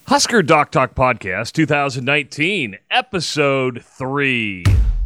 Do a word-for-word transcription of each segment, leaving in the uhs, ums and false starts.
Husker Doc Talk Podcast twenty nineteen, Episode three.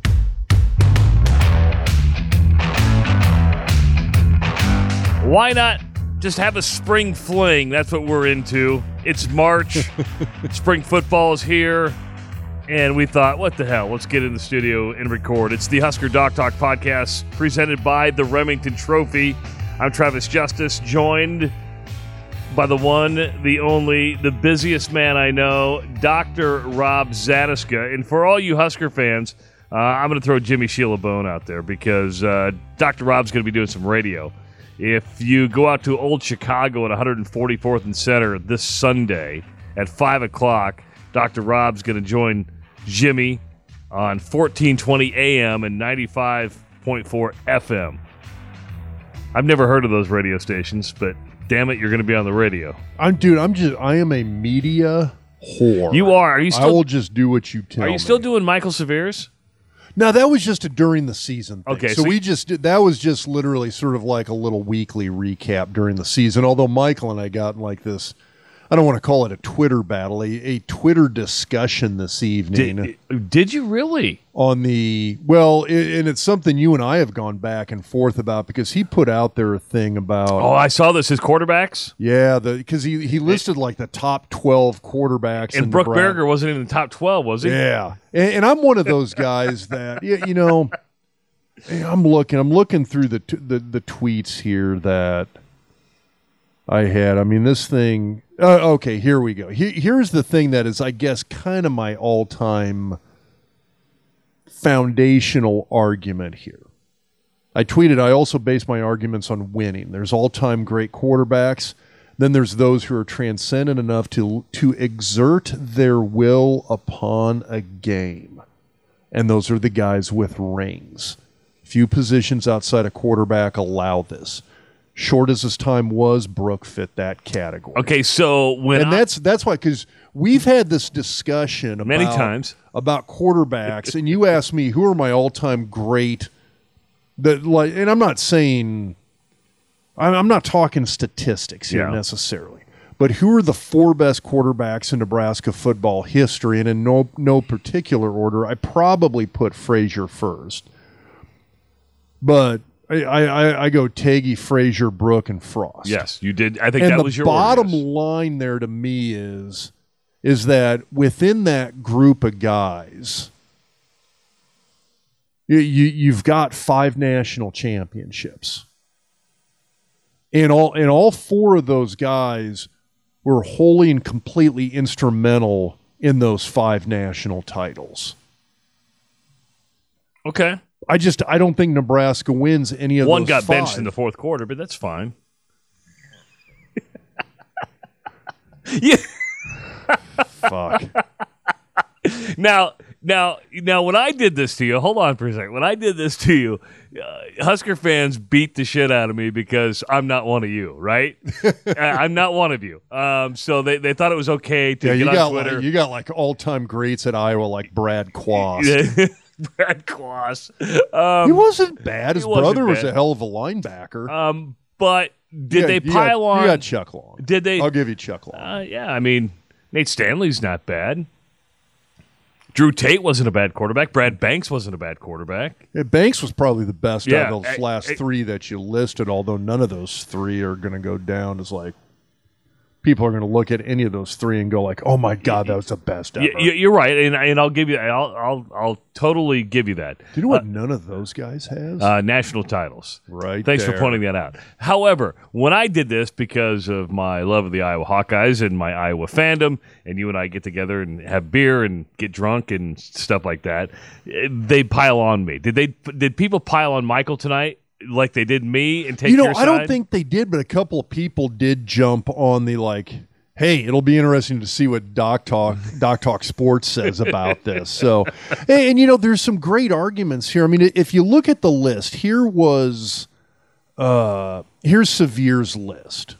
Why not just have a spring fling? That's what we're into. It's March. Spring football is here. And we thought, what the hell? Let's get in the studio and record. It's the Husker Doc Talk Podcast presented by the Remington Trophy. I'm Travis Justice, joined by the one, the only, the busiest man I know, Doctor Rob Zatechka. And for all you Husker fans, uh, I'm going to throw Jimmy Sheila Bone out there because uh, Doctor Rob's going to be doing some radio. If you go out to Old Chicago at one forty-fourth and Center this Sunday at five o'clock, Doctor Rob's going to join Jimmy on fourteen twenty A M and ninety-five point four F M. I've never heard of those radio stations, but damn it, you're going to be on the radio. I'm dude. I'm just. I am a media whore. You are. Are you still? I will just do what you tell me. Are you still doing Michael Severe's? No, that was just a during the season thing. Okay, so, so we you, just did, that was just literally sort of like a little weekly recap during the season. Although Michael and I got in like this, I don't want to call it a Twitter battle, a, a Twitter discussion this evening. Did, did you really? On the, well, it, and it's something you and I have gone back and forth about because he put out there a thing about. Oh, I saw this. His quarterbacks? Yeah, because he, he listed like the top twelve quarterbacks. And Brooke Berger wasn't in the top twelve, was he? Yeah. And, and I'm one of those guys that, you, you know, I'm looking, I'm looking through the, t- the, the tweets here that I had. I mean, this thing. Uh, okay, here we go. Here, here's the thing that is, I guess, kind of my all-time foundational argument here. I tweeted, I also base my arguments on winning. There's all-time great quarterbacks. Then there's those who are transcendent enough to to exert their will upon a game. And those are the guys with rings. Few positions outside a quarterback allow this. Short as his time was, Brooke fit that category. Okay, so when and I, that's that's why, because we've had this discussion about, many times about quarterbacks, and you asked me who are my all-time great. That like, and I'm not saying, I'm, I'm not talking statistics here Yeah. necessarily, but who are the four best quarterbacks in Nebraska football history? And in no no particular order, I probably put Frazier first, but. I, I, I go Taggy, Frazier, Brooke, and Frost. Yes, you did. I think and that the was your bottom orders. line there to me is is that within that group of guys, you, you you've got five national championships, and all and all four of those guys were wholly and completely instrumental in those five national titles. Okay. I just I don't think Nebraska wins any of One those got five. benched in the fourth quarter, but that's fine. yeah. Fuck. Now, now, now, when I did this to you, hold on for a second. When I did this to you, uh, Husker fans beat the shit out of me because I'm not one of you, right? I'm not one of you. Um, so they, they thought it was okay to Yeah, get you on got Twitter. like, you got like all time greats at Iowa like Brad Quast. Brad Quast. Um, He wasn't bad. His he wasn't brother was bad. a hell of a linebacker. um, but did You got- they you pile got, on? You got Chuck Long. Did they? I'll give you Chuck Long. Uh, yeah, I mean, Nate Stanley's not bad. Drew Tate wasn't a bad quarterback. Brad Banks wasn't a bad quarterback. Yeah, Banks was probably the best Yeah, out of those I- last I- three that you listed, although none of those three are going to go down as like people are going to look at any of those three and go like, "Oh my God, that was the best ever." Y- y- you're right, and, and I'll give you, I'll, I'll, I'll totally give you that. Do you know what none of those guys has? Uh, national titles. right. Thanks there. for pointing that out. However, when I did this because of my love of the Iowa Hawkeyes and my Iowa fandom, and you and I get together and have beer and get drunk and stuff like that, eh, they pile on me. Did they? Did people pile on Michael tonight like they did me and take You know, your I side? don't think they did, but a couple of people did jump on the like, hey, it'll be interesting to see what Doc Talk Doc Talk Sports says about this. So, and, and you know, there's some great arguments here. I mean, if you look at the list, here was uh, here's Severe's list.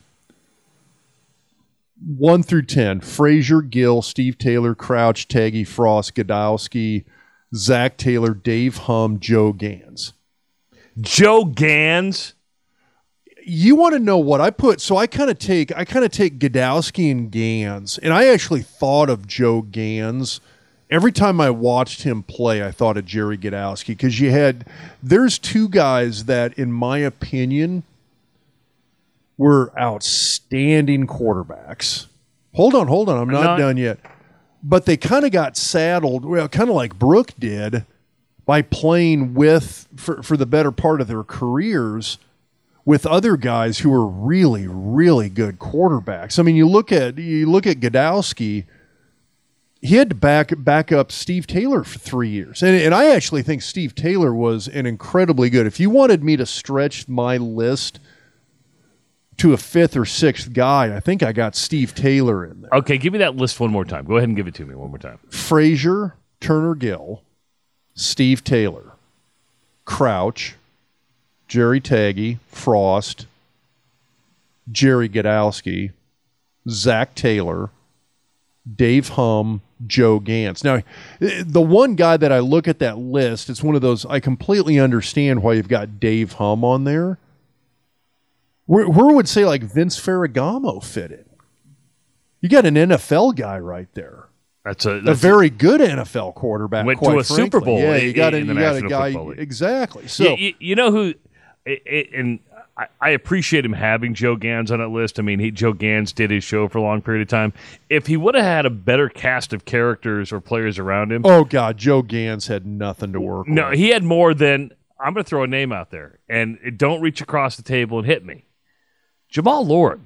One through ten: Frazier, Gill, Steve Taylor, Crouch, Taggy, Frost, Godowski, Zach Taylor, Dave Hum, Joe Gans. Joe Gans. you want to know what I put? So I kind of take I kind of take Godowski and Gans, and I actually thought of Joe Gans. Every time I watched him play, I thought of Jerry Godowski because you had there's two guys that, in my opinion, were outstanding quarterbacks. Hold on, hold on, I'm not, not done yet. But they kind of got saddled, well, kind of like Brooke did, by playing with for for the better part of their careers with other guys who were really, really good quarterbacks. I mean, you look at you look at Godowski. He had to back back up Steve Taylor for three years. And, and I actually think Steve Taylor was an incredibly good. If you wanted me to stretch my list to a fifth or sixth guy, I think I got Steve Taylor in there. Okay, give me that list one more time. Go ahead and give it to me one more time. Frazier, Turner Gill, Steve Taylor, Crouch, Jerry Taggy, Frost, Jerry Godowski, Zach Taylor, Dave Hum, Joe Gans. Now, the one guy that I look at that list, it's one of those, I completely understand why you've got Dave Hum on there. Where, where would say like Vince Ferragamo fit in? You got an N F L guy right there. That's a, that's a very good N F L quarterback. Went quite to a frankly. Super Bowl. Yeah, you got a, in the you got a National guy Football League. Exactly. So you, you, you know who, it, it, and I, I appreciate him having Joe Gans on that list. I mean, he, Joe Gans did his show for a long period of time. If he would have had a better cast of characters or players around him, oh God, Joe Gans had nothing to work no, with. No, he had more than. I'm going to throw a name out there, and it, don't reach across the table and hit me. Jamal Lord.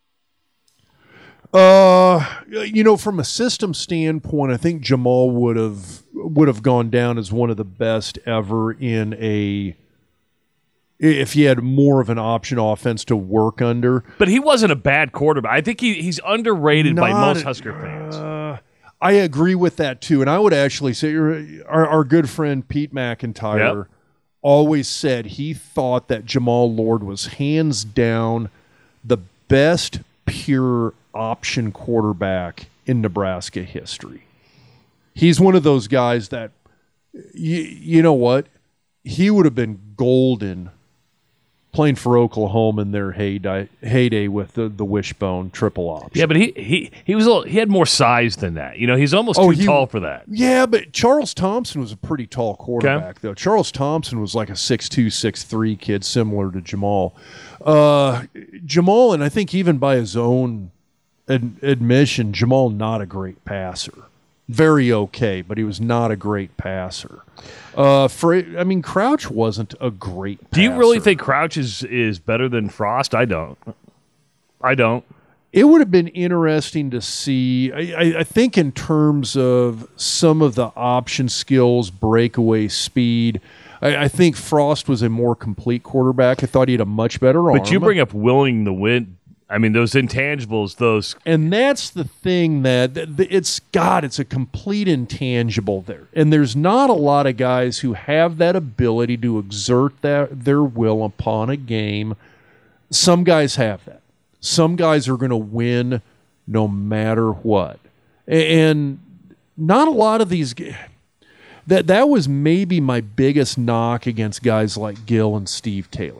Uh, you know, from a system standpoint, I think Jamal would have would have gone down as one of the best ever in a. If you had more of an option offense to work under. But he wasn't a bad quarterback. I think he, he's underrated Not, by most Husker fans. Uh, I agree with that, too. And I would actually say our, our good friend Pete McIntyre yep. always said he thought that Jamal Lord was hands down the best pure option quarterback in Nebraska history. He's one of those guys that, you, you know what? He would have been golden playing for Oklahoma in their heyday, heyday with the, the wishbone triple option. Yeah, but he he he was a little, he had more size than that. You know, he's almost oh, too he, tall for that. Yeah, but Charles Thompson was a pretty tall quarterback, okay. though. Charles Thompson was like a six two, six three kid, similar to Jamal. Uh, Jamal, and I think even by his own ad- admission, Jamal not a great passer. Very okay, but he was not a great passer. Uh, Fra- I mean, Crouch wasn't a great passer. Do you really think Crouch is, is better than Frost? I don't. I don't. It would have been interesting to see. I, I, I think in terms of some of the option skills, breakaway speed, I, I think Frost was a more complete quarterback. I thought he had a much better arm. But you bring up willing the win. I mean, those intangibles, those. And that's the thing that it's, God, it's a complete intangible there. And there's not a lot of guys who have that ability to exert that, their will upon a game. Some guys have that. Some guys are going to win no matter what. And not a lot of these. That, that was maybe my biggest knock against guys like Gill and Steve Taylor.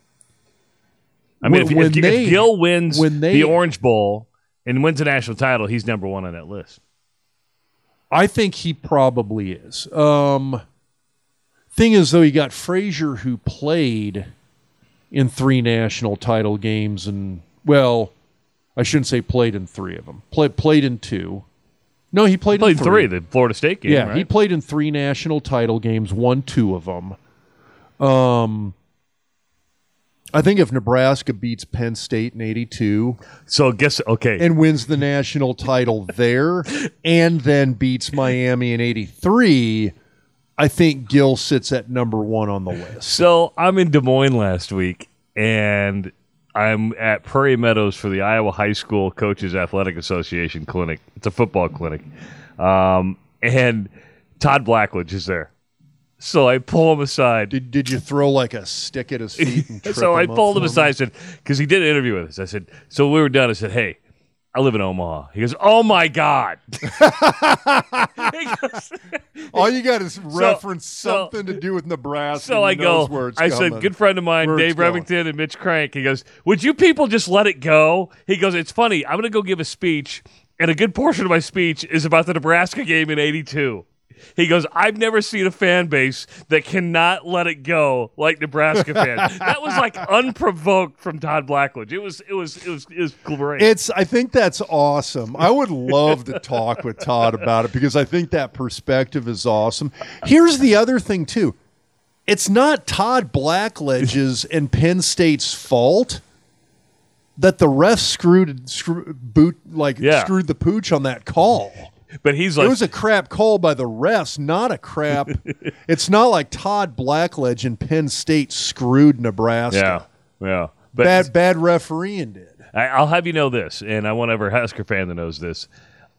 I mean, when, if, if, they, if Gill wins when they, the Orange Bowl and wins a national title, he's number one on that list. I think he probably is. Um, thing is, though, you got Frazier who played in three national title games, and well, I shouldn't say played in three of them. Play, played in two. No, he played, he played in three. three. The Florida State game. Yeah, right? he played in three national title games, won two of them. Um. I think if Nebraska beats Penn State in eighty-two, so guess okay, and wins the national title there, and then beats Miami in eighty-three, I think Gill sits at number one on the list. So I'm in Des Moines last week, and I'm at Prairie Meadows for the Iowa High School Coaches Athletic Association clinic. It's a football clinic, um, and Todd Blackledge is there. So I pull him aside. Did Did you throw like a stick at his feet? And trip so I him pulled up him aside. I said, because he did an interview with us. I said, so we were done. I said, hey, I live in Omaha. He goes, oh, my God. He goes, All you got is reference so, something to do with Nebraska. So I go, I coming. said, good friend of mine, where Dave Remington and Mitch Crank. He goes, would you people just let it go? He goes, it's funny. I'm going to go give a speech, and a good portion of my speech is about the Nebraska game in eighty-two. He goes, I've never seen a fan base that cannot let it go like Nebraska fans. That was like unprovoked from Todd Blackledge. It was, it was, it was, it was great. It's. I think that's awesome. I would love to talk with Todd about it because I think that perspective is awesome. Here's the other thing too. It's not Todd Blackledge's and Penn State's fault that the refs screwed, screw, boot like Yeah. screwed the pooch on that call. But he's like, It was a crap call by the refs, not a crap. It's not like Todd Blackledge and Penn State screwed Nebraska. yeah, yeah. But Bad, bad refereeing did. I, I'll have you know this, and I want every Husker fan that knows this,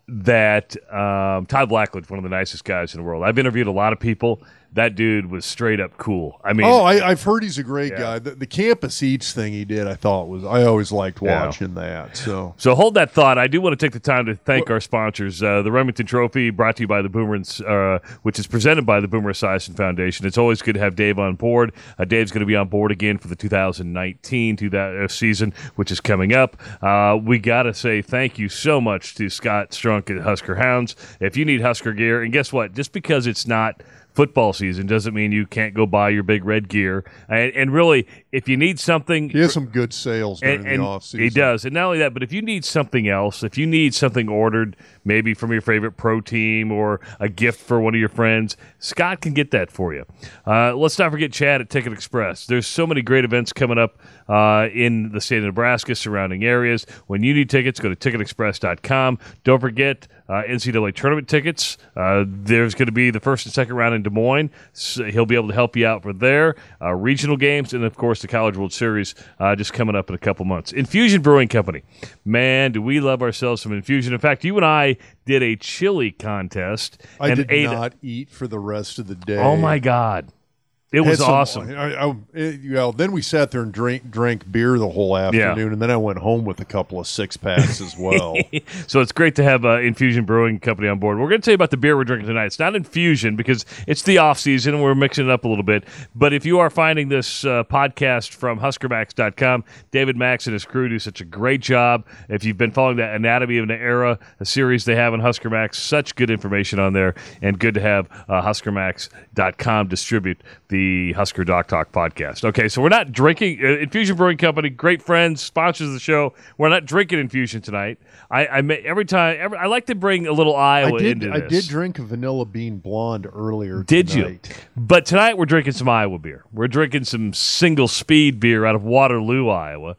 that um, Todd Blackledge, one of the nicest guys in the world. I've interviewed a lot of people. That dude was straight up cool. I mean, Oh, I, I've heard he's a great Yeah. guy. The, the Campus Eats thing he did, I thought was. I always liked Yeah. watching that. So So hold that thought. I do want to take the time to thank our sponsors. Uh, the Remington Trophy, brought to you by the Boomer, and, uh, which is presented by the Boomer Esiason Foundation. It's always good to have Dave on board. Uh, Dave's going to be on board again for the two thousand nineteen to that uh, season, which is coming up. Uh, we got to say thank you so much to Scott Strunk at Husker Hounds. If you need Husker gear, and guess what? Just because it's not football season doesn't mean you can't go buy your big red gear. And, and really, if you need something, he has some good sales during and, the and off season. he does. And not only that, but if you need something else, if you need something ordered, maybe from your favorite pro team or a gift for one of your friends, Scott can get that for you. Uh, let's not forget Chad at Ticket Express. There's so many great events coming up uh, in the state of Nebraska, surrounding areas. When you need tickets, go to ticket express dot com. Don't forget uh, N C double A tournament tickets. Uh, there's going to be the first and second round in Des Moines. So he'll be able to help you out for there. Uh, regional games, and of course the College World Series uh, just coming up in a couple months. Infusion Brewing Company. Man, do we love ourselves some Infusion. In fact, you and I did a chili contest. I and did ate not eat for the rest of the day. Oh, my God. It Had was some- awesome. I, I, it, you know, then we sat there and drank drank beer the whole afternoon, and then I went home with a couple of six packs as well. So it's great to have uh, Infusion Brewing Company on board. We're going to tell you about the beer we're drinking tonight. It's not Infusion because it's the off season and we're mixing it up a little bit. But if you are finding this uh, podcast from Husker Max dot com, David Max and his crew do such a great job. If you've been following the Anatomy of an Era, a series they have on Husker Max, such good information on there, and good to have uh, Husker Max dot com distribute the Husker Doc Talk podcast. Okay, so we're not drinking. Uh, Infusion Brewing Company, great friends, sponsors of the show. We're not drinking Infusion tonight. I, I may, every time every, I like to bring a little Iowa I did. into I this. did drink a vanilla bean blonde earlier. Did tonight. you? But tonight we're drinking some Iowa beer. We're drinking some single speed beer out of Waterloo, Iowa.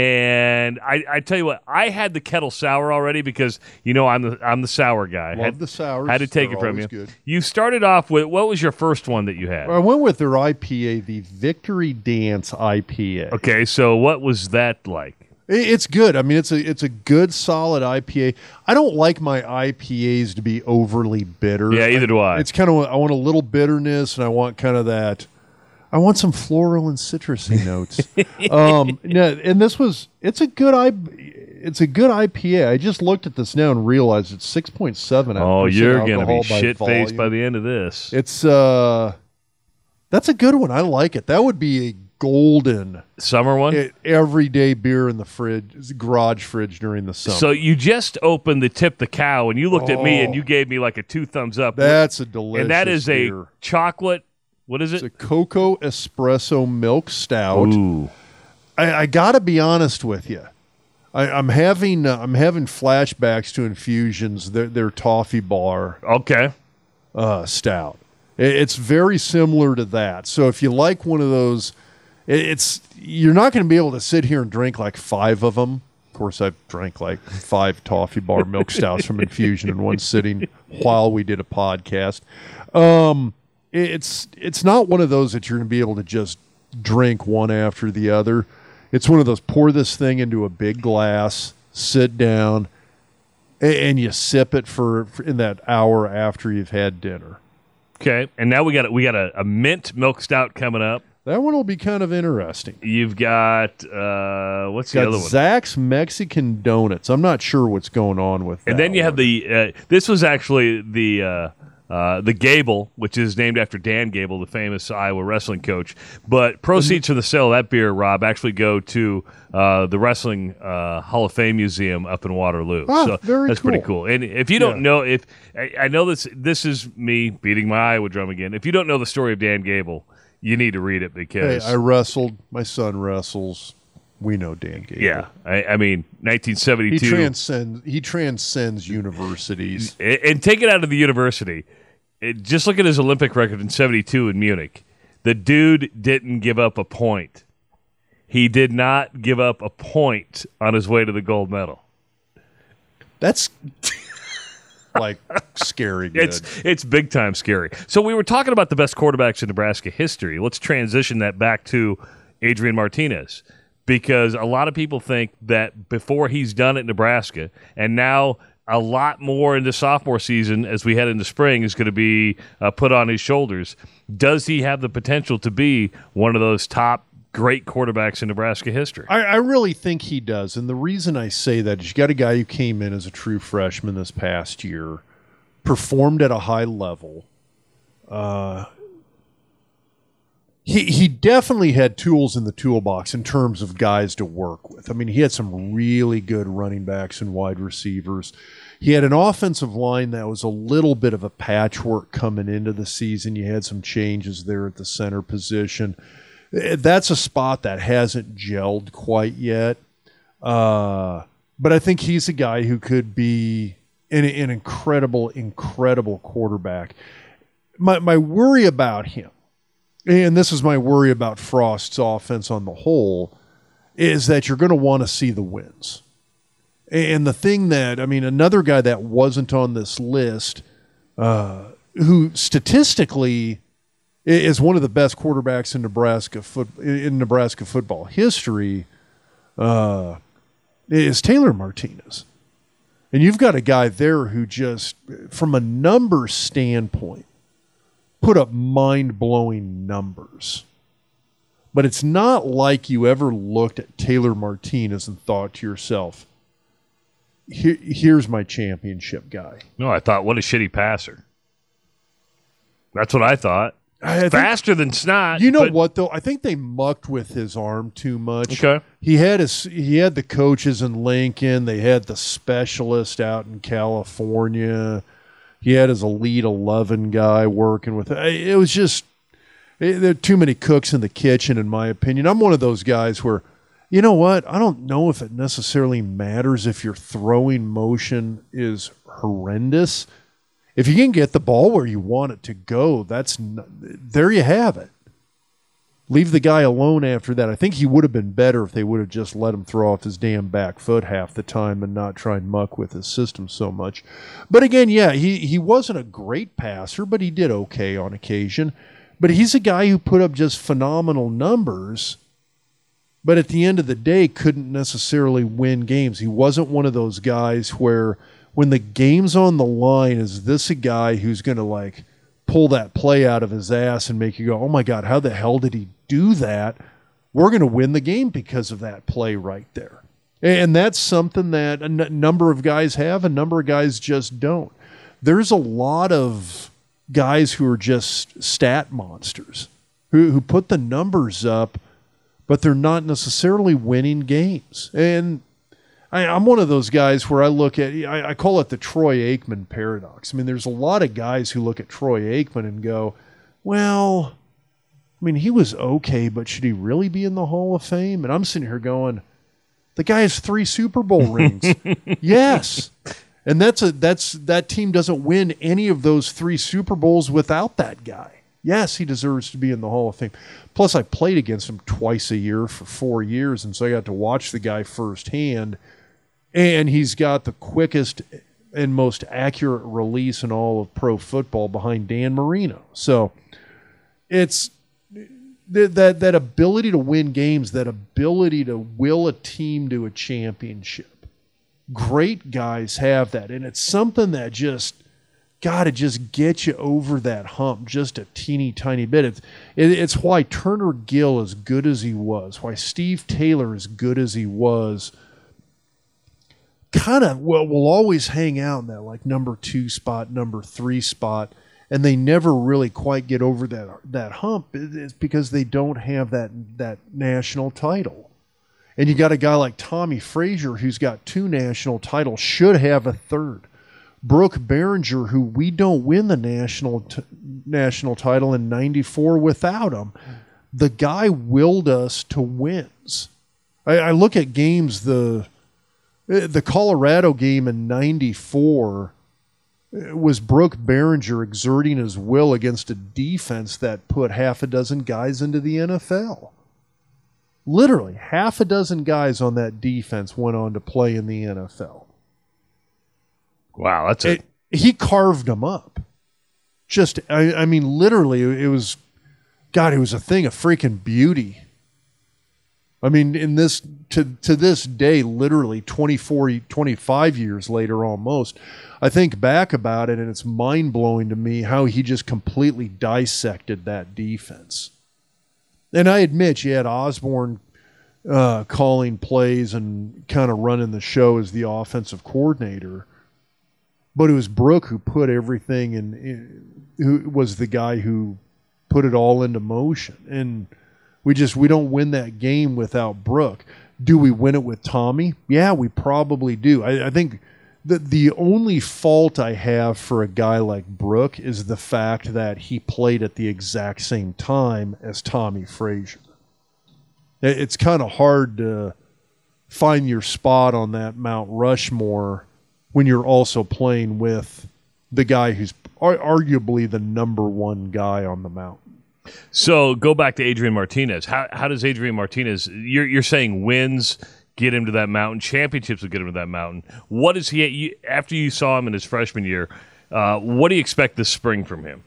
And I, I tell you what, I had the kettle sour already because you know I'm the I'm the sour guy. Love had, the sours. Had to take They're it from you. always good. You started off with what was your first one that you had? I went with their I P A, the Victory Dance I P A. Okay, so what was that like? It- It's good. I mean, it's a it's a good, solid I P A. I don't like my I P As to be overly bitter. Yeah, either do I. It's kind of I want a little bitterness, and I want kind of that. I want some floral and citrusy notes. um, no, and this was it's a good I. It's a good I P A. I just looked at this now and realized it's six point seven. Oh, you're going to be by shit faced volume. by the end of this. It's uh, that's a good one. I like it. That would be a golden Summer one? e- everyday beer in the fridge, garage fridge during the summer. So you just opened the Tip the Cow, and you looked at me, and Oh. you gave me like a two thumbs up. That's a delicious. and that is a beer. chocolate. What is It's it? a cocoa espresso milk stout. Ooh. I, I got to be honest with you. I, I'm having uh, I'm having flashbacks to Infusions. Their their toffee bar Okay. uh, stout. It, it's very similar to that. So if you like one of those, it, it's you're not going to be able to sit here and drink like five of them. Of course, I've drank like five toffee bar milk stouts from Infusion in one sitting while we did a podcast. Um, it- it's it's not one of those that you're going to be able to just drink one after the other. It's one of those pour this thing into a big glass, sit down, a- and you sip it for, for in that hour after you've had dinner. Okay. And now we got a, we got a, a mint milk stout coming up. That one will be kind of interesting. You've got, uh, what's got the other one? Zach's Mexican Donuts. I'm not sure what's going on with that. And then you one. have the, uh, this was actually the, uh, uh, the Gable, which is named after Dan Gable, the famous Iowa wrestling coach. But proceeds from the sale of that beer, Rob, actually go to uh, the Wrestling uh, Hall of Fame Museum up in Waterloo. Ah, so very that's pretty cool. cool. And if you don't Yeah. know, if I, I know this, this is me beating my Iowa drum again. If you don't know the story of Dan Gable, you need to read it Hey, because I wrestled. My son wrestles. We know Dan Gable. yeah, I, I mean, nineteen seventy-two. He transcends. He transcends universities. and, and take it out of the university. It, just look at his Olympic record in seventy-two in Munich. The dude didn't give up a point. He did not give up a point on his way to the gold medal. That's like scary good. It's it's big time scary. So we were talking about the best quarterbacks in Nebraska history. Let's transition that back to Adrian Martinez, because a lot of people think that before he's done at Nebraska, and now a lot more in the sophomore season as we head into spring is going to be uh, put on his shoulders. Does he have the potential to be one of those top great quarterbacks in Nebraska history? I, I really think he does. And the reason I say that is you got a guy who came in as a true freshman this past year, performed at a high level. Uh, he he definitely had tools in the toolbox in terms of guys to work with. I mean, he had some really good running backs and wide receivers. He had an offensive line that was a little bit of a patchwork coming into the season. You had some changes there at the center position. That's a spot that hasn't gelled quite yet. Uh, but I think he's a guy who could be an, an incredible, incredible quarterback. My, my worry about him, and this is my worry about Frost's offense on the whole, is that you're going to want to see the wins. And the thing that, I mean, another guy that wasn't on this list, uh, who statistically is one of the best quarterbacks in Nebraska foot in Nebraska football history, uh, is Taylor Martinez. And you've got a guy there who just, from a numbers standpoint, put up mind-blowing numbers. But it's not like you ever looked at Taylor Martinez and thought to yourself, Here, here's my championship guy. No, I thought, what a shitty passer. That's what I thought. I think, Faster than snot. you know but, what though? I think they mucked with his arm too much. Okay. He had his he had the coaches in Lincoln. They had the specialist out in California. He had his Elite Eleven guy working with it. It was just it, there are too many cooks in the kitchen, in my opinion. I'm one of those guys where, you know what? I don't know if it necessarily matters if your throwing motion is horrendous. If you can get the ball where you want it to go, that's there you have it. Leave the guy alone after that. I think he would have been better if they would have just let him throw off his damn back foot half the time and not try and muck with his system so much. But again, yeah, he, he wasn't a great passer, but he did okay on occasion. But he's a guy who put up just phenomenal numbers, but at the end of the day couldn't necessarily win games. He wasn't one of those guys where when the game's on the line, is this a guy who's going to like pull that play out of his ass and make you go, oh my God, how the hell did he do that? We're going to win the game because of that play right there. And that's something that a n- number of guys have, a number of guys just don't. There's a lot of guys who are just stat monsters, who, who put the numbers up, but they're not necessarily winning games. And I, I'm one of those guys where I look at, I, I call it the Troy Aikman paradox. I mean, there's a lot of guys who look at Troy Aikman and go, well, I mean, he was okay, but should he really be in the Hall of Fame? And I'm sitting here going, the guy has three Super Bowl rings. Yes. And that's a that's that team doesn't win any of those three Super Bowls without that guy. Yes, he deserves to be in the Hall of Fame. Plus, I played against him twice a year for four years, and so I got to watch the guy firsthand. And he's got the quickest and most accurate release in all of pro football behind Dan Marino. So it's th- that that ability to win games, that ability to will a team to a championship. Great guys have that, and it's something that just got to just get you over that hump just a teeny tiny bit. It's, it, it's why Turner Gill, as good as he was, why Steve Taylor, as good as he was, kind of well, will always hang out in that like number two spot, number three spot, and they never really quite get over that that hump. It's because they don't have that that national title. And you got a guy like Tommy Frazier who's got two national titles, should have a third. Brooke Behringer, who we don't win the national t- national title in ninety-four without him. The guy willed us to wins. I, I look at games, the the Colorado game in ninety-four was Brooke Behringer exerting his will against a defense that put half a dozen guys into the N F L. Literally, half a dozen guys on that defense went on to play in the N F L. Wow, that's it. it. He carved them up. Just, I, I mean, literally, it was, God, it was a thing of freaking beauty. I mean, in this, to to this day, literally twenty-four, twenty-five years later almost, I think back about it and it's mind-blowing to me how he just completely dissected that defense. And I admit you had Osborne uh, calling plays and kind of running the show as the offensive coordinator. But it was Brooke who put everything in, in, who was the guy who put it all into motion. And we just, we don't win that game without Brooke. Do we win it with Tommy? Yeah, we probably do. I, I think the, the only fault I have for a guy like Brooke is the fact that he played at the exact same time as Tommy Frazier. It, it's kind of hard to find your spot on that Mount Rushmore when you're also playing with the guy who's arguably the number one guy on the mountain. So go back to Adrian Martinez. How how does Adrian Martinez, you're you're saying wins get him to that mountain, championships will get him to that mountain. What is he, you, after you saw him in his freshman year, uh, what do you expect this spring from him?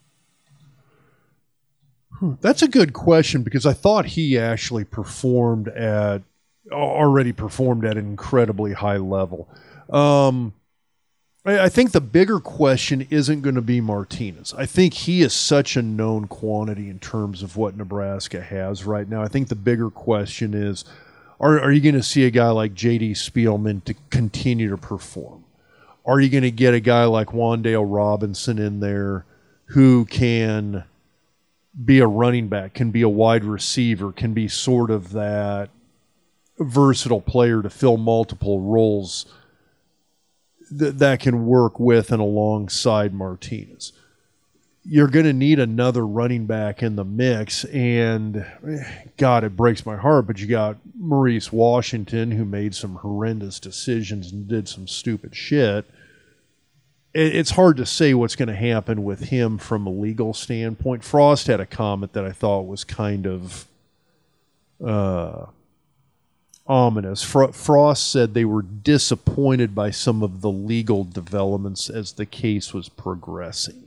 That's a good question because I thought he actually performed at, already performed at an incredibly high level. Um, I think the bigger question isn't going to be Martinez. I think he is such a known quantity in terms of what Nebraska has right now. I think the bigger question is, are, are you going to see a guy like J D Spielman to continue to perform? Are you going to get a guy like Wan'Dale Robinson in there who can be a running back, can be a wide receiver, can be sort of that versatile player to fill multiple roles th- that can work with and alongside Martinez? You're going to need another running back in the mix, and God, it breaks my heart, but you got Maurice Washington, who made some horrendous decisions and did some stupid shit. It's hard to say what's going to happen with him from a legal standpoint. Frost had a comment that I thought was kind of uh, ominous. Fro- Frost said they were disappointed by some of the legal developments as the case was progressing.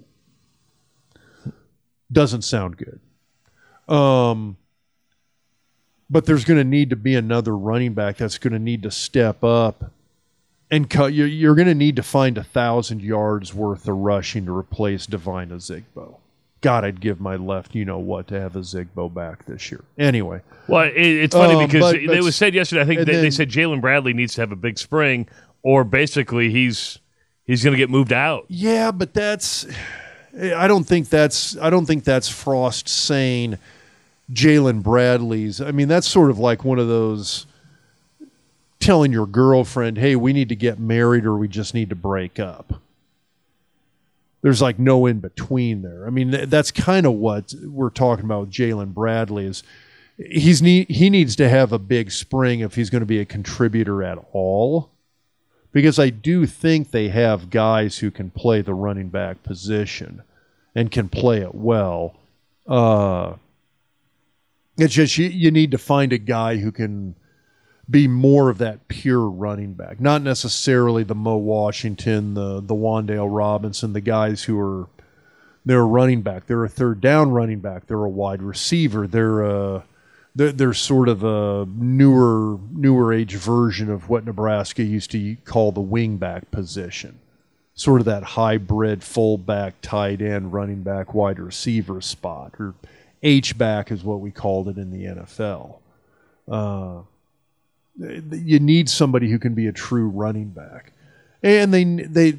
Doesn't sound good. Um, but there's going to need to be another running back that's going to need to step up and cut. You're, you're going to need to find a thousand yards worth of rushing to replace Devine Ozigbo. God, I'd give my left, you know what, to have Ozigbo back this year. Anyway. Well, it, it's funny um, because but, it was said yesterday, I think they, then, they said Jalen Bradley needs to have a big spring, or basically he's he's going to get moved out. Yeah, but that's... I don't think that's I don't think that's Frost saying Jalen Bradley's. I mean, that's sort of like one of those telling your girlfriend, hey, we need to get married or we just need to break up. There's like no in between there. I mean, that's kind of what we're talking about with Jalen Bradley is he's need, he needs to have a big spring if he's going to be a contributor at all. Because I do think they have guys who can play the running back position and can play it well. Uh, it's just you, you need to find a guy who can be more of that pure running back, not necessarily the Mo Washington, the the Wan'Dale Robinson, the guys who are they're a running back, they're a third down running back, they're a wide receiver, they're a They're, they're sort of a newer, newer age version of what Nebraska used to call the wingback position. sort of that hybrid fullback, tight end, running back, wide receiver spot, or H-back is what we called it in the N F L. Uh, you need somebody who can be a true running back. And they they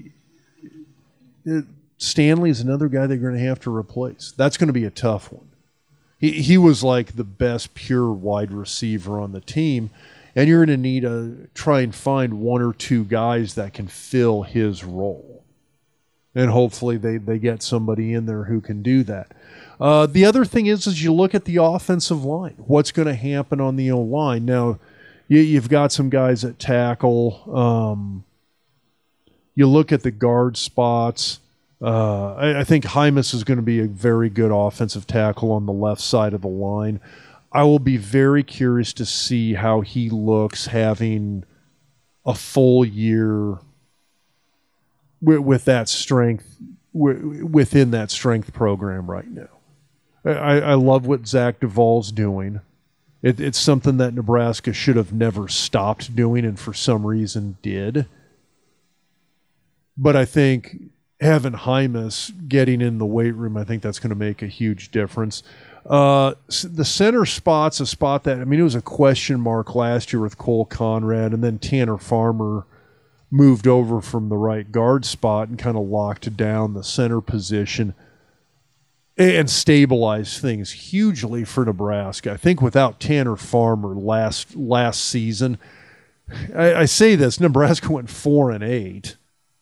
Stanley is another guy they're going to have to replace. That's going to be a tough one. He he was like the best pure wide receiver on the team, and you're going to need to try and find one or two guys that can fill his role. And hopefully they, they get somebody in there who can do that. Uh, the other thing is, is you look at the offensive line. What's going to happen on the O-line? Now, you, you've got some guys at tackle. Um, you look at the guard spots. Uh, I, I think Hymas is going to be a very good offensive tackle on the left side of the line. I will be very curious to see how he looks having a full year with, with that strength, w- within that strength program right now. I, I love what Zach Duvall's doing. It, it's something that Nebraska should have never stopped doing and for some reason did. But I think having Hymas getting in the weight room, I think that's going to make a huge difference. Uh, the center spot's a spot that, I mean, it was a question mark last year with Cole Conrad, and then Tanner Farmer moved over from the right guard spot and kind of locked down the center position and stabilized things hugely for Nebraska. I think without Tanner Farmer last last season, I, I say this, Nebraska went four and eight.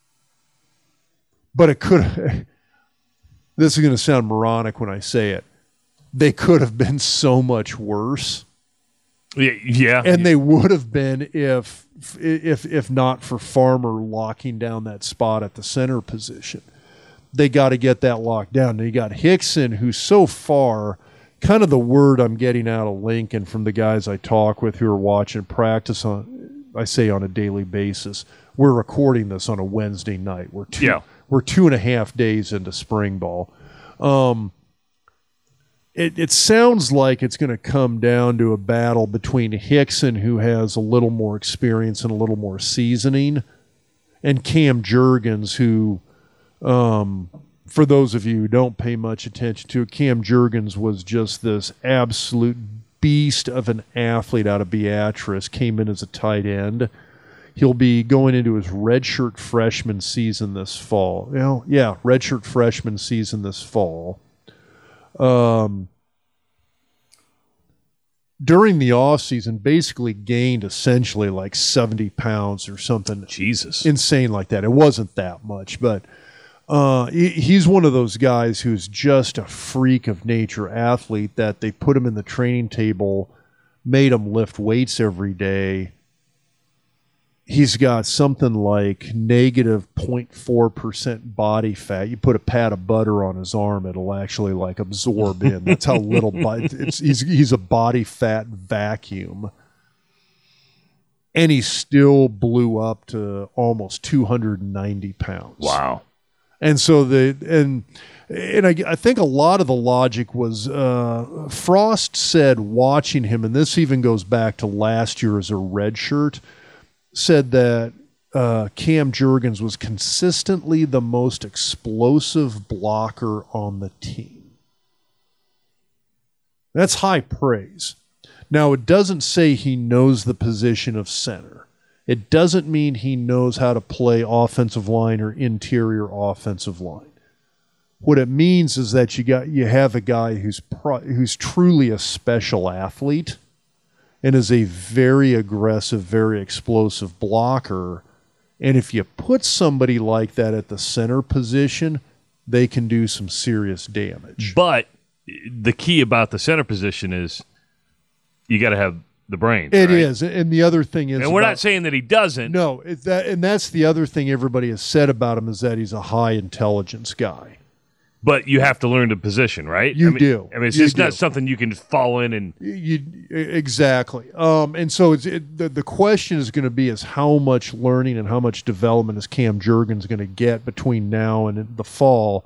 But it could, this is going to sound moronic when I say it, they could have been so much worse. Yeah, yeah. And they would have been if if if not for Farmer locking down that spot at the center position. They got to get that locked down. And you got Hickson, who's so far, kind of the word I'm getting out of Lincoln from the guys I talk with who are watching practice on, I say on a daily basis. We're recording this on a Wednesday night. We're two, yeah. we're two and a half days into spring ball. Um, it, it sounds like it's going to come down to a battle between Hickson, who has a little more experience and a little more seasoning, and Cam Jurgens, who, um, for those of you who don't pay much attention to it, Cam Jurgens was just this absolute beast of an athlete out of Beatrice, came in as a tight end. He'll be going into his redshirt freshman season this fall. You know, yeah, redshirt freshman season this fall. Um, during the offseason, basically gained essentially like seventy pounds or something. Jesus. Insane like that. It wasn't that much, but uh, he, he's one of those guys who's just a freak of nature athlete that they put him in the training table, made him lift weights every day. He's got something like negative zero point four percent body fat. You put a pat of butter on his arm, it'll actually like absorb in. That's how little body, it's he's he's a body fat vacuum. And he still blew up to almost two hundred ninety pounds. Wow. And so the and and I, I think a lot of the logic was uh, Frost said watching him, and this even goes back to last year as a redshirt, said that uh, Cam Jurgens was consistently the most explosive blocker on the team. That's high praise. Now, it doesn't say he knows the position of center. It doesn't mean he knows how to play offensive line or interior offensive line. What it means is that you got you have a guy who's pro, who's truly a special athlete and is a very aggressive, very explosive blocker. And if you put somebody like that at the center position, they can do some serious damage. But the key about the center position is you got to have the brains. It right? is. And the other thing is... And we're about, not saying that he doesn't. No, it's that, and that's the other thing everybody has said about him is that he's a high intelligence guy. But you have to learn the position, right? You I mean, do. I mean, it's You just do. not something you can fall in and... You, exactly. Um, and so it's, it, the, the question is going to be is how much learning and how much development is Cam Jurgens going to get between now and the fall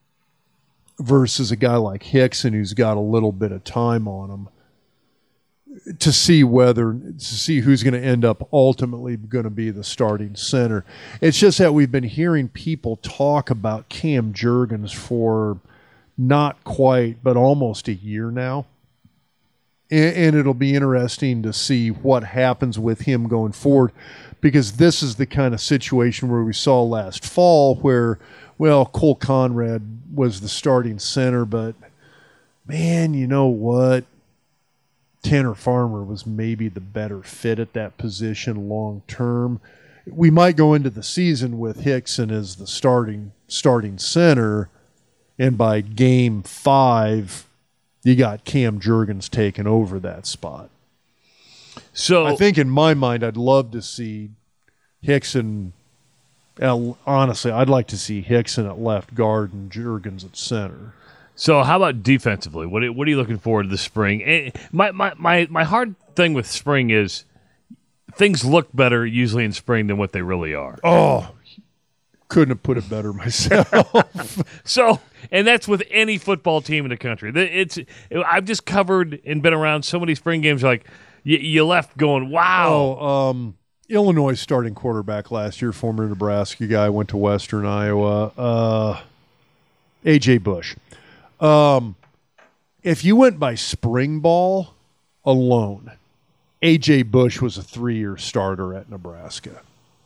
versus a guy like Hickson who's got a little bit of time on him. to see whether to see who's going to end up ultimately going to be the starting center. It's just that we've been hearing people talk about Cam Jurgens for not quite, but almost a year now. And, and it'll be interesting to see what happens with him going forward, because this is the kind of situation where we saw last fall where, well, Cole Conrad was the starting center, but man, you know what? Tanner Farmer was maybe the better fit at that position long term. We might go into the season with Hickson as the starting starting center, and by game five, you got Cam Jurgens taking over that spot. So I think in my mind, I'd love to see Hickson. Uh, honestly, I'd like to see Hickson at left guard and Jurgens at center. So how about defensively? What are, what are you looking forward to this spring? And my, my, my, my hard thing with spring is things look better usually in spring than what they really are. Oh, couldn't have put it better myself. So, and that's with any football team in the country. It's I've just covered and been around so many spring games. Like you, you left going, wow. Oh, um, Illinois starting quarterback last year, former Nebraska guy, went to Western Iowa. Uh, A J Bush. Um, if you went by spring ball alone, A J Bush was a three-year starter at Nebraska.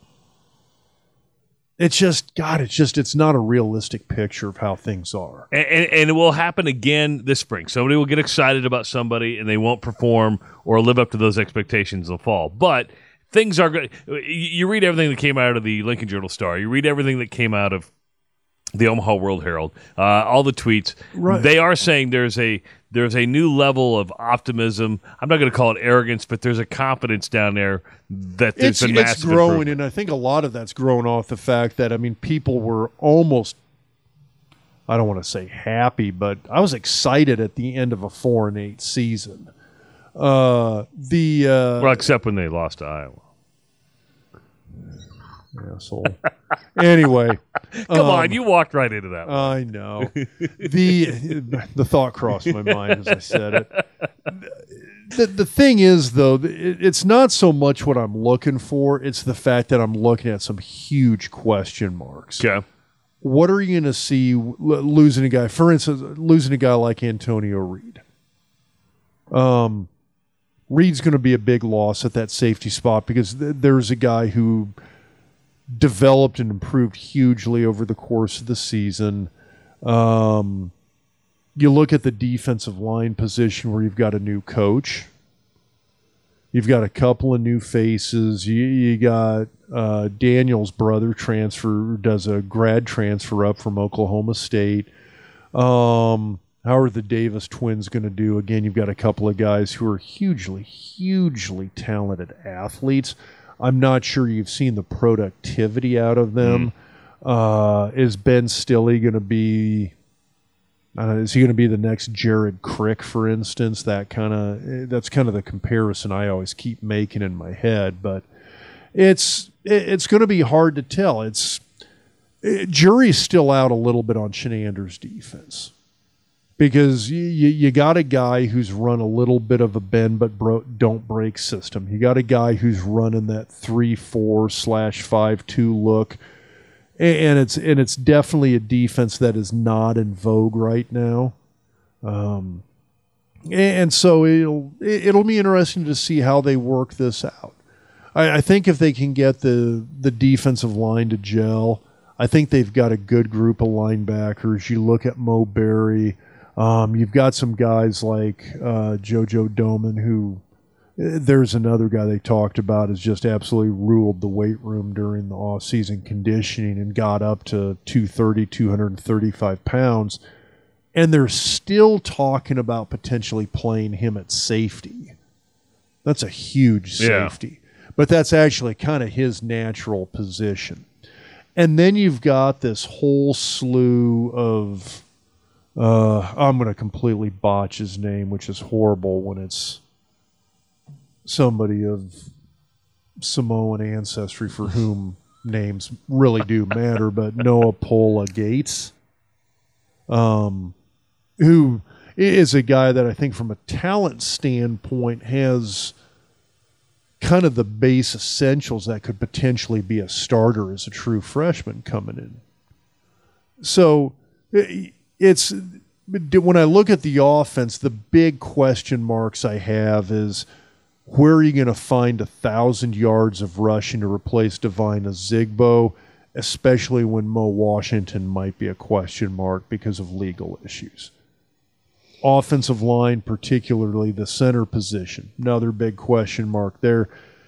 It's just, God, it's just, it's not a realistic picture of how things are. And, and, and it will happen again this spring. Somebody will get excited about somebody and they won't perform or live up to those expectations in the fall. But things are good. You read everything that came out of the Lincoln Journal-Star. You read everything that came out of the Omaha World Herald, uh, all the tweets. Right. They are saying there's a there's a new level of optimism. I'm not going to call it arrogance, but there's a confidence down there that there's It's, been massive it's growing, improvement. and I think a lot of that's grown off the fact that, I mean, people were almost, I don't want to say happy, but I was excited at the end of a four and eight season. Uh, the uh, Well, except when they lost to Iowa. asshole. Anyway, Come um, on, you walked right into that one. I know. the The thought crossed my mind as I said it. The, the thing is, though, it, it's not so much what I'm looking for. It's the fact that I'm looking at some huge question marks. Okay. What are you going to see l- losing a guy? For instance, losing a guy like Antonio Reed. Um, Reed's going to be a big loss at that safety spot because th- there's a guy who developed and improved hugely over the course of the season. Um, you look at the defensive line position where you've got a new coach. You've got a couple of new faces. You, you got uh, Daniel's brother transfer, does a grad transfer up from Oklahoma State. Um, how are the Davis twins going to do? Again, you've got a couple of guys who are hugely, hugely talented athletes. I'm not sure you've seen the productivity out of them. Mm. Uh, is Ben Stilley going to be? Uh, is he going to be the next Jared Crick, for instance? That kind of that's kind of the comparison I always keep making in my head. But it's it's going to be hard to tell. It's it, jury's still out a little bit on Chenander's defense. Because you, you got a guy who's run a little bit of a bend but bro- don't break system. You got a guy who's running that three four slash five two look, and it's and it's definitely a defense that is not in vogue right now. Um, and so it'll it'll be interesting to see how they work this out. I, I think if they can get the the defensive line to gel, I think they've got a good group of linebackers. You look at Mo Berry. Um, you've got some guys like uh, JoJo Doman, who uh, there's another guy they talked about has just absolutely ruled the weight room during the off-season conditioning and got up to two thirty, two thirty-five pounds. And they're still talking about potentially playing him at safety. That's a huge safety. Yeah. But that's actually kind of his natural position. And then you've got this whole slew of... Uh, I'm going to completely botch his name, which is horrible when it's somebody of Samoan ancestry for whom names really do matter, but Noah Pola Gates, um, who is a guy that I think from a talent standpoint has kind of the base essentials that could potentially be a starter as a true freshman coming in. So it's when I look at the offense, the big question marks I have is where are you going to find a thousand yards of rushing to replace Devine Ozigbo, especially when Mo Washington might be a question mark because of legal issues. Offensive line, particularly the center position, another big question mark there.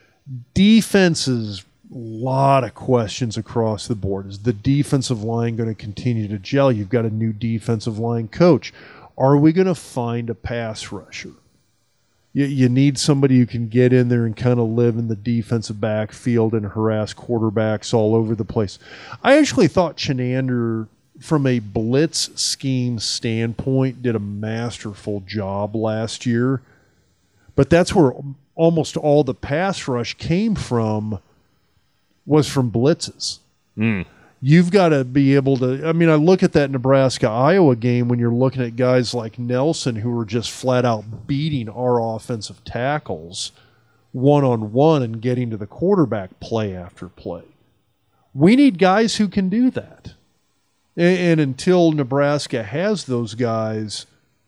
Defenses, a lot of questions across the board. Is the defensive line going to continue to gel? You've got a new defensive line coach. Are we going to find a pass rusher? You, you need somebody who can get in there and kind of live in the defensive backfield and harass quarterbacks all over the place. I actually thought Chinander, from a blitz scheme standpoint, did a masterful job last year. But that's where almost all the pass rush came from, was from blitzes. Mm. You've got to be able to – I mean, I look at that Nebraska-Iowa game when you're looking at guys like Nelson who are just flat out beating our offensive tackles one-on-one and getting to the quarterback play after play. We need guys who can do that. And, and until Nebraska has those guys,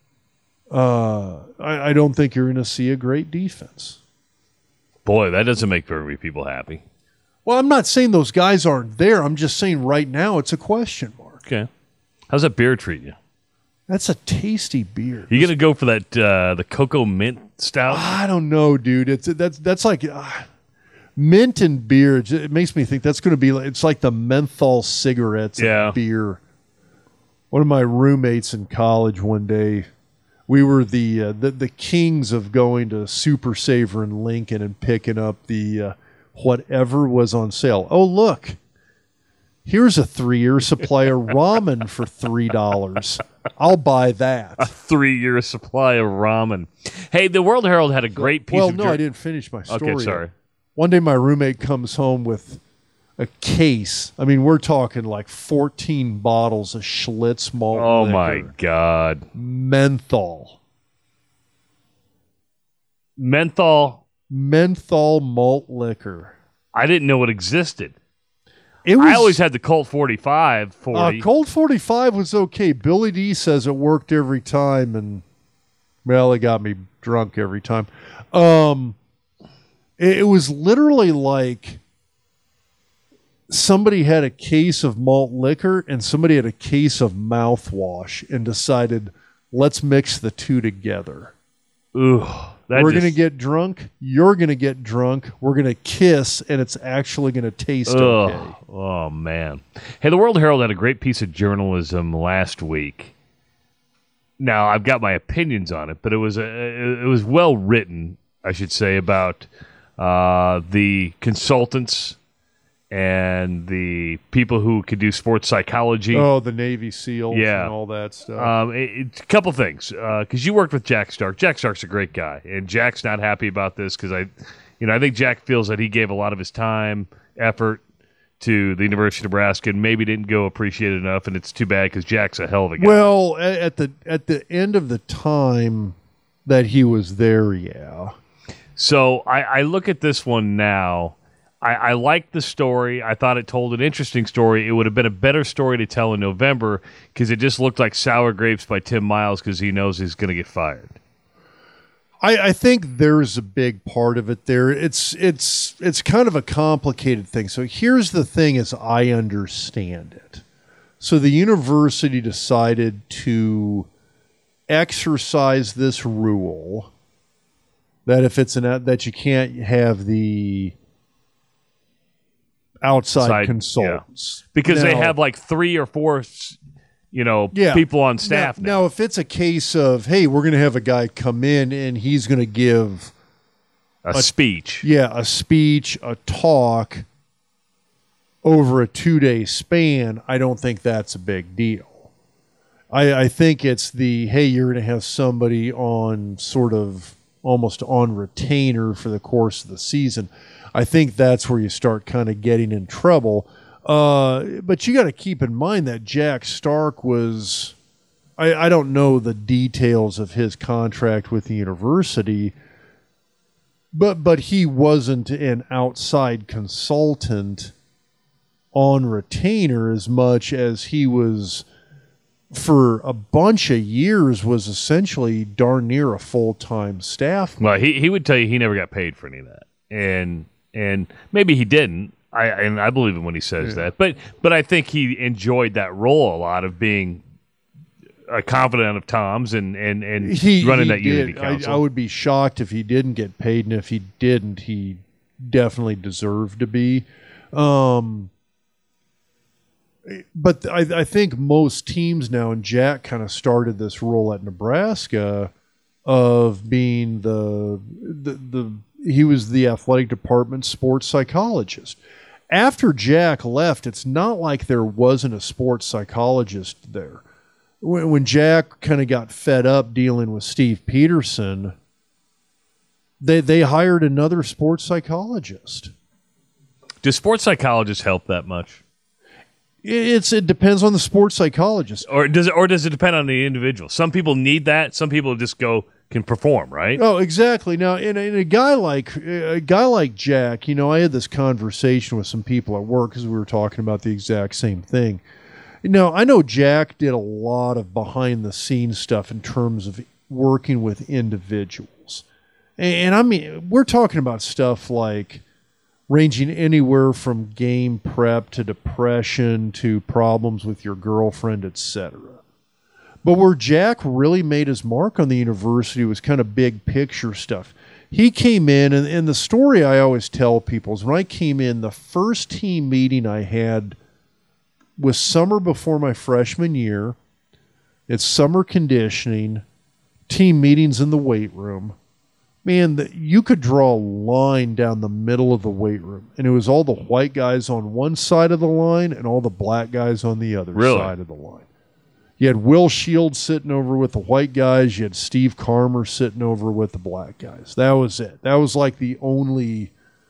uh, I, I don't think you're going to see a great defense. Boy, that doesn't make very many people happy. Well, I'm not saying those guys aren't there. I'm just saying right now it's a question mark. Okay. How's that beer treat you? That's a tasty beer. You gonna go for that uh, the cocoa mint stout? I don't know, dude. It's that's that's like uh, mint and beer. It makes me think that's going to be like, it's like the menthol cigarettes yeah. and beer. One of my roommates in college one day, we were the uh, the the kings of going to Super Saver in Lincoln and picking up the uh, whatever was on sale. Oh, look, here's a three-year supply of ramen for three dollars. I'll buy that. A three-year supply of ramen. Hey, the World Herald had a great piece well, of... Well, no, jer- I didn't finish my story. Okay, sorry. One day my roommate comes home with a case. I mean, we're talking like fourteen bottles of Schlitz malt Oh, liquor. my God. Menthol. Menthol... Menthol malt liquor. I didn't know it existed. It was, I always had the Colt forty-five forty. Uh, Colt forty-five was okay. Billy D says it worked every time, and, well, it got me drunk every time. Um, it, it was literally like somebody had a case of malt liquor and somebody had a case of mouthwash and decided, let's mix the two together. Ooh. That We're just, going to get drunk. You're going to get drunk. We're going to kiss, and it's actually going to taste ugh, okay. Oh, man. Hey, the World Herald had a great piece of journalism last week. Now, I've got my opinions on it, but it was a, it was well written, I should say, about uh, the consultants and the people who could do sports psychology. Oh, the Navy SEALs yeah. and all that stuff. Um, it, it, a couple things, because uh, you worked with Jack Stark. Jack Stark's a great guy, and Jack's not happy about this because I, you know, I think Jack feels that he gave a lot of his time, effort to the University of Nebraska, and maybe didn't go appreciate it enough, and it's too bad because Jack's a hell of a guy. Well, at the at the end of the time that he was there, yeah. So I, I look at this one now. I, I like the story. I thought it told an interesting story. It would have been a better story to tell in November because it just looked like sour grapes by Tim Miles because he knows he's going to get fired. I, I think there's a big part of it there. It's it's it's kind of a complicated thing. So here's the thing as I understand it. So the university decided to exercise this rule that if it's an that you can't have the outside Side, consultants. Yeah. Because now, they have like three or four, you know, yeah, people on staff now, now. Now, if it's a case of, hey, we're going to have a guy come in and he's going to give a, a speech. Yeah, a speech, a talk over a two-day span, I don't think that's a big deal. I, I think it's the, hey, you're going to have somebody on sort of almost on retainer for the course of the season. I think that's where you start kind of getting in trouble. Uh, but you got to keep in mind that Jack Stark was I, I don't know the details of his contract with the university, but but he wasn't an outside consultant on retainer as much as he was for a bunch of years was essentially darn near a full-time staff. Well, he, he would tell you he never got paid for any of that. And and maybe he didn't. I and I believe him when he says yeah. that. But but I think he enjoyed that role a lot of being a confidant of Tom's and, and, and he, running he that did. Unity Council. I, I would be shocked if he didn't get paid, and if he didn't, he definitely deserved to be. Um, but I, I think most teams now, and Jack kind of started this role at Nebraska of being the the the he was the athletic department sports psychologist. After Jack left, it's not like there wasn't a sports psychologist there. When, when Jack kind of got fed up dealing with Steve Peterson, they they hired another sports psychologist. Do sports psychologists help that much? It's it depends on the sports psychologist. Or does it or does it depend on the individual? Some people need that. Some people just go can perform, right? Oh, exactly. Now, in a, in a guy like a guy like Jack, you know, I had this conversation with some people at work because we were talking about the exact same thing. Now, I know Jack did a lot of behind-the-scenes stuff in terms of working with individuals. And, and I mean, we're talking about stuff like ranging anywhere from game prep to depression to problems with your girlfriend, et cetera. But where Jack really made his mark on the university was kind of big picture stuff. He came in, and, and the story I always tell people is when I came in, the first team meeting I had was summer before my freshman year. It's summer conditioning, team meetings in the weight room. Man, the, you could draw a line down the middle of the weight room, and it was all the white guys on one side of the line and all the black guys on the other really? side of the line. You had Will Shields sitting over with the white guys. You had Steve Carmer sitting over with the black guys. That was it. That was like the only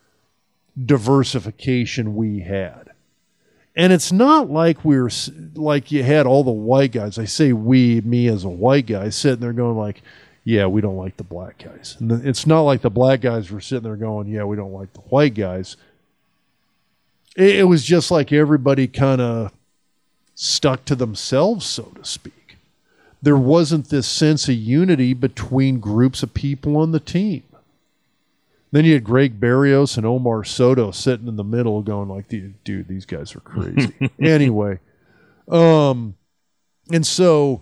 diversification we had. And it's not like we were like you had all the white guys. I say we, me as a white guy, sitting there going like, yeah, we don't like the black guys. And it's not like the black guys were sitting there going, yeah, we don't like the white guys. It, it was just like everybody kind of stuck to themselves, so to speak. There wasn't this sense of unity between groups of people on the team. Then you had Greg Berrios and Omar Soto sitting in the middle going like, dude, these guys are crazy. Anyway, um, and so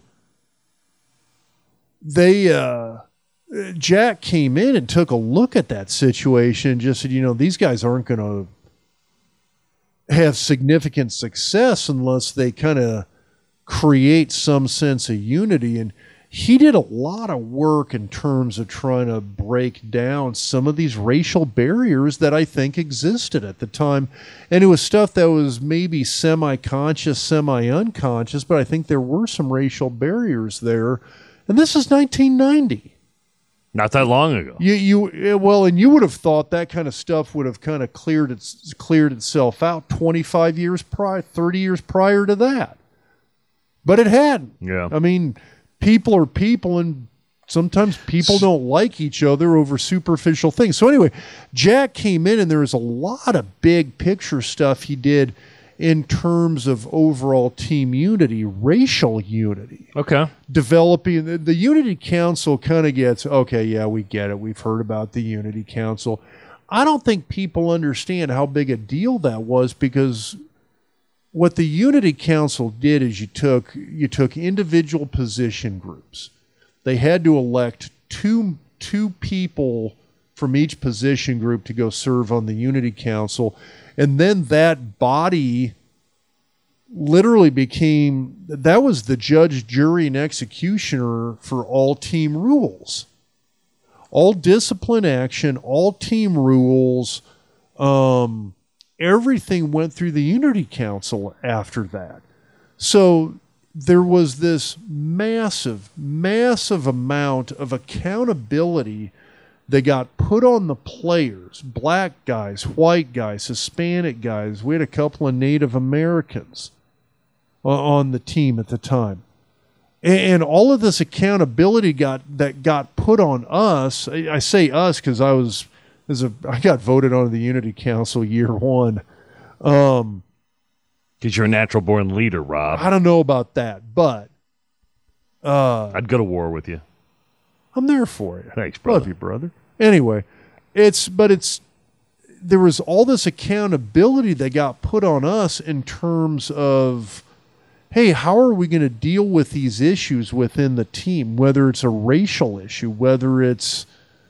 they, uh, Jack came in and took a look at that situation and just said, you know, these guys aren't going to have significant success unless they kind of create some sense of unity. And he did a lot of work in terms of trying to break down some of these racial barriers that I think existed at the time. And it was stuff that was maybe semi-conscious, semi-unconscious, but I think there were some racial barriers there. And this is nineteen ninety. Not that long ago. You, you, well, and you would have thought that kind of stuff would have kind of cleared its cleared itself out twenty-five years prior, thirty years prior to that, but it hadn't. Yeah, I mean, people are people, and sometimes people don't like each other over superficial things. So anyway, Jack came in, and there was a lot of big picture stuff he did in terms of overall team unity, racial unity. Okay. Developing the, the Unity Council kind of gets, okay, yeah, we get it. We've heard about the Unity Council. I don't think people understand how big a deal that was, because what the Unity Council did is you took you took individual position groups. They had to elect two two people from each position group to go serve on the Unity Council. And then that body literally became, that was the judge, jury, and executioner for all team rules. All discipline action, all team rules, um, everything went through the Unity Council after that. So there was this massive, massive amount of accountability that got put on the players, black guys, white guys, Hispanic guys. We had a couple of Native Americans on the team at the time. and, and all of this accountability got that got put on us. I, I say us because I was as a I got voted onto the Unity Council year one. Um, Because you're a natural born leader, Rob. I don't know about that, but uh, I'd go to war with you. I'm there for you. Thanks, brother. Love you, brother. Anyway, it's but it's there was all this accountability that got put on us in terms of, hey, how are we going to deal with these issues within the team? Whether it's a racial issue, whether it's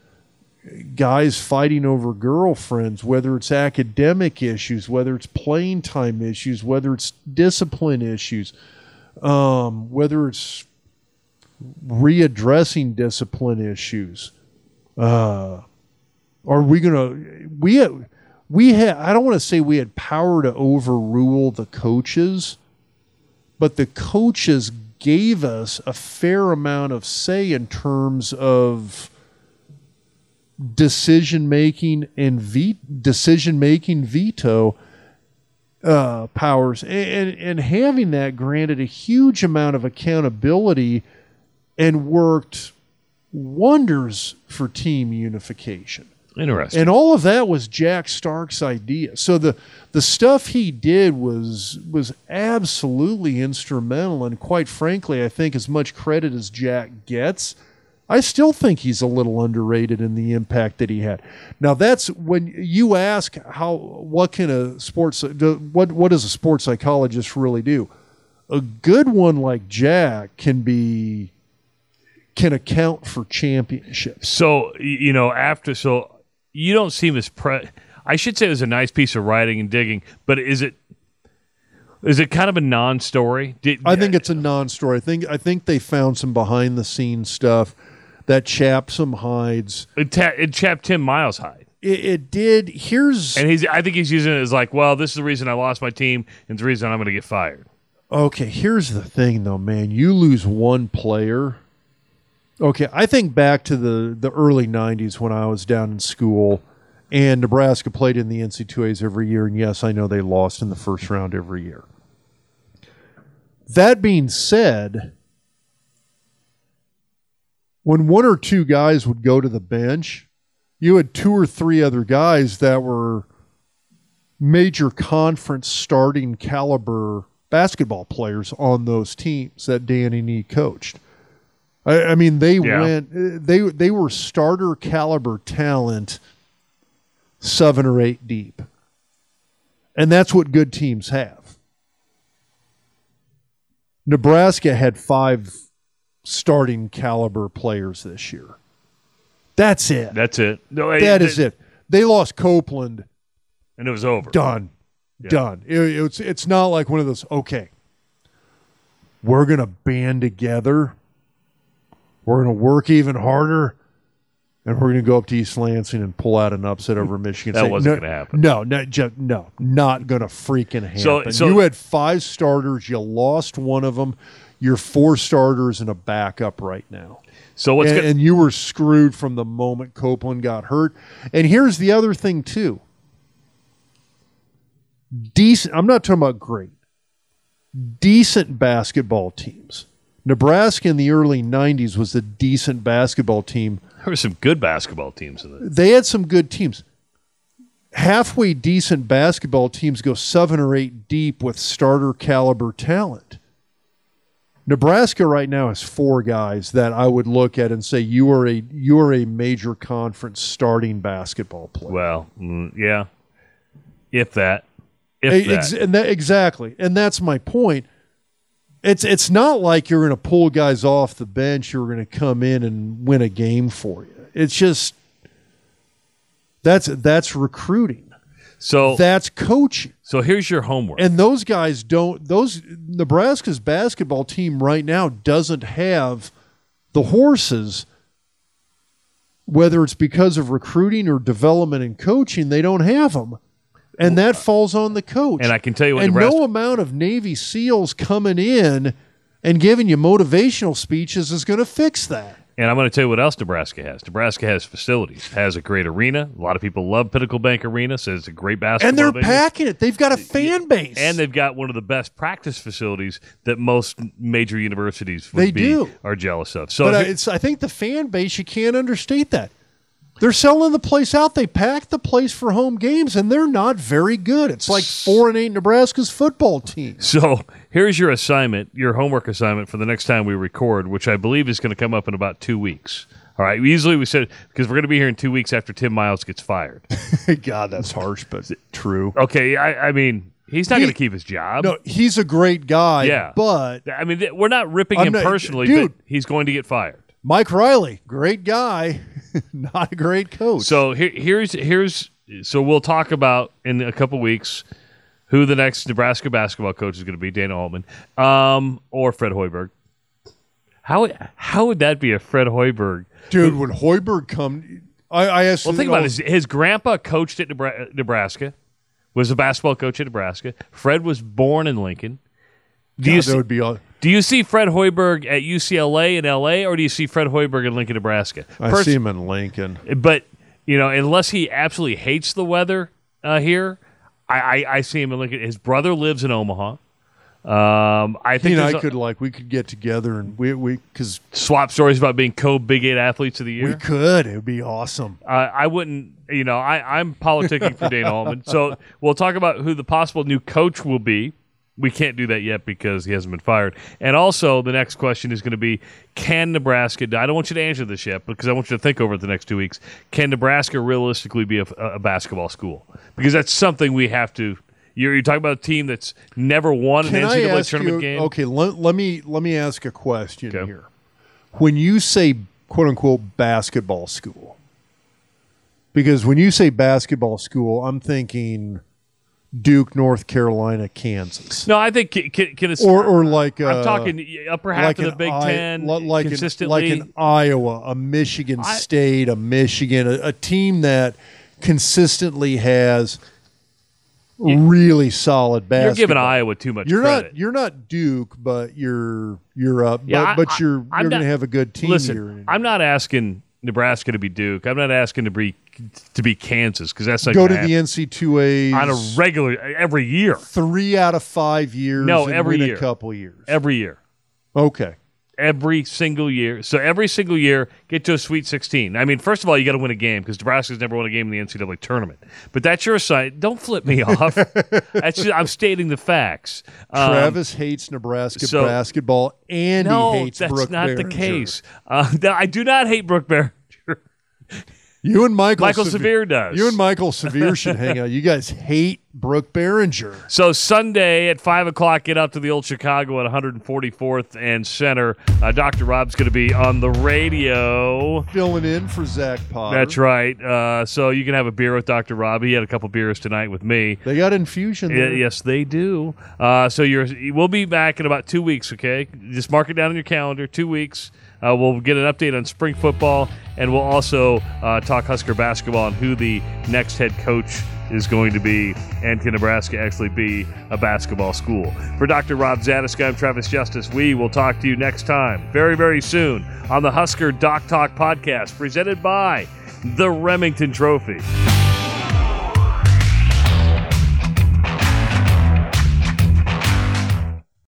guys fighting over girlfriends, whether it's academic issues, whether it's playing time issues, whether it's discipline issues, um, whether it's readdressing discipline issues. Uh, are we gonna we had, we had I don't want to say we had power to overrule the coaches, but the coaches gave us a fair amount of say in terms of decision making and ve- decision making veto uh, powers, and, and having that granted a huge amount of accountability and worked wonders for team unification. Interesting. And all of that was Jack Stark's idea. So the the stuff he did was was absolutely instrumental, and quite frankly, I think as much credit as Jack gets, I still think he's a little underrated in the impact that he had. Now, that's when you ask how what can a sports what what does a sports psychologist really do? A good one like Jack can be can account for championships. So, you know, after so you don't seem as pre I should say it was a nice piece of writing and digging, but is it is it kind of a non-story? Did, I think it's a non-story. I think I think they found some behind the scenes stuff that chapped some hides. It, ta- it chapped Tim Miles' hide. It, it did. Here's and he's. I think he's using it as like, well, this is the reason I lost my team, and it's the reason I'm going to get fired. Okay, here's the thing, though, man. You lose one player. Okay, I think back to the, the early nineties when I was down in school, and Nebraska played in the N C double A's every year, and yes, I know they lost in the first round every year. That being said, when one or two guys would go to the bench, you had two or three other guys that were major conference starting caliber basketball players on those teams that Danny Nee coached. I, I mean, they yeah. went, they they were starter caliber talent, seven or eight deep. And that's what good teams have. Nebraska had five starting caliber players this year. That's it. That's it. No, that it, is it. They lost Copeland. And it was over. Done. Yeah. Done. It, it's, it's not like one of those, okay, we're going to band together. We're going to work even harder. And we're going to go up to East Lansing and pull out an upset over Michigan That State. wasn't no, going to happen. No, not just, no, not going to freaking happen. So, so, you had five starters. You lost one of them. You're four starters and a backup right now. So what's and, gonna- and you were screwed from the moment Copeland got hurt. And here's the other thing, too. Decent. I'm not talking about great. Decent basketball teams. Nebraska in the early nineties was a decent basketball team. There were some good basketball teams in it. They had some good teams. Halfway decent basketball teams go seven or eight deep with starter caliber talent. Nebraska right now has four guys that I would look at and say you are a you are a major conference starting basketball player. Well, mm, yeah, if that, if Ex- that. and that exactly, and that's my point. It's it's not like you're going to pull guys off the bench who are going to come in and win a game for you. It's just that's that's recruiting. So That's coaching. So here's your homework. And those guys don't those Nebraska's basketball team right now doesn't have the horses, whether it's because of recruiting or development and coaching, they don't have them. And that falls on the coach. And I can tell you what and Nebraska- no amount of Navy SEALs coming in and giving you motivational speeches is going to fix that. And I'm going to tell you what else Nebraska has. Nebraska has facilities, has a great arena. A lot of people love Pinnacle Bank Arena, says it's a great basketball And they're venue. packing it. They've got a fan base. And they've got one of the best practice facilities that most major universities would They be, do. are jealous of. So but uh, if- it's, I think the fan base, you can't understate that. They're selling the place out. They pack the place for home games, and they're not very good. It's like four and eight Nebraska's football team. So here's your assignment, your homework assignment for the next time we record, which I believe is going to come up in about two weeks. All right. Usually we said, because we're going to be here in two weeks after Tim Miles gets fired. God, that's harsh, but true. Okay. I, I mean, he's not He- going to keep his job. No, he's a great guy, Yeah. but I mean, th- we're not ripping I'm him not- personally, dude. but he's going to get fired. Mike Riley, great guy, not a great coach. So here, here's here's so we'll talk about in a couple weeks who the next Nebraska basketball coach is going to be, Dana Altman, um, or Fred Hoiberg. How how would that be if Fred Hoiberg? Dude, when Hoiberg come, I, I asked. Well, think you know, about it. His, his grandpa coached at Nebra- Nebraska, was a basketball coach at Nebraska. Fred was born in Lincoln. Do God, you that see, would be. all- do you see Fred Hoiberg at U C L A in L A, or do you see Fred Hoiberg in Lincoln, Nebraska? I Pers- see him in Lincoln. But, you know, unless he absolutely hates the weather uh, here, I, I, I see him in Lincoln. His brother lives in Omaha. Um, I He think and I there's a- could like we could get together and we we because swap stories about being co-Big Eight athletes of the year. we could. It would be awesome. Uh, I wouldn't, you know, I, I'm politicking for Dana Altman. So we'll talk about who the possible new coach will be. We can't do that yet because he hasn't been fired. And also, the next question is going to be, can Nebraska, I don't want you to answer this yet because I want you to think over it the next two weeks, can Nebraska realistically be a, a basketball school? Because that's something we have to, you're, you're talking about a team that's never won an Can N I C double A ask tournament you? game. Okay, let, let me let me ask a question Okay. here. When you say "quote unquote" basketball school, because when you say basketball school, I'm thinking Duke, North Carolina, Kansas, No, I think can, can, can it's, or or like uh, I'm talking upper half like of the an Big I- Ten, li- like an, consistently. like an Iowa, a Michigan I- State, a Michigan, a, a team that consistently has really solid basketball. You're giving Iowa too much You're credit. not you're not Duke, but you're you're up. Yeah, but I- but you're I- I'm you're going not- to have a good team. Listen, here. I'm not asking Nebraska to be Duke. I'm not asking to be to be Kansas because that's not go to gonna the happen N C double A on a regular every year, three out of five years. No, and every win year. a couple years. every year, Okay, every single year. So every single year, get to a Sweet sixteen. I mean, first of all, you got to win a game because Nebraska's never won a game in the N C double A tournament. But that's your side. Don't flip me off. That's just, I'm stating the facts. Um, Travis hates Nebraska so- basketball, and no, he hates that's Brooke not the Behringer. case. Uh, no, I do not hate Brooke Behringer. You and Michael, Michael Severe does. You and Michael Severe should hang out. You guys hate Brooke Behringer. So Sunday at five o'clock, get out to the old Chicago at one forty-fourth and Center. Uh, Doctor Rob's going to be on the radio. Filling in for Zach Potter. That's right. Uh, so you can have a beer with Doctor Rob. He had a couple beers tonight with me. They got infusion Yeah, there. yes, they do. Uh, so you're we'll be back in about two weeks, okay? Just mark it down on your calendar, two weeks. Uh, we'll get an update on spring football, and we'll also uh, talk Husker basketball and who the next head coach is going to be, and can Nebraska actually be a basketball school. For Doctor Rob Zadiska, I'm Travis Justice. We will talk to you next time, very, very soon, on the Husker Doc Talk podcast, presented by the Remington Trophy.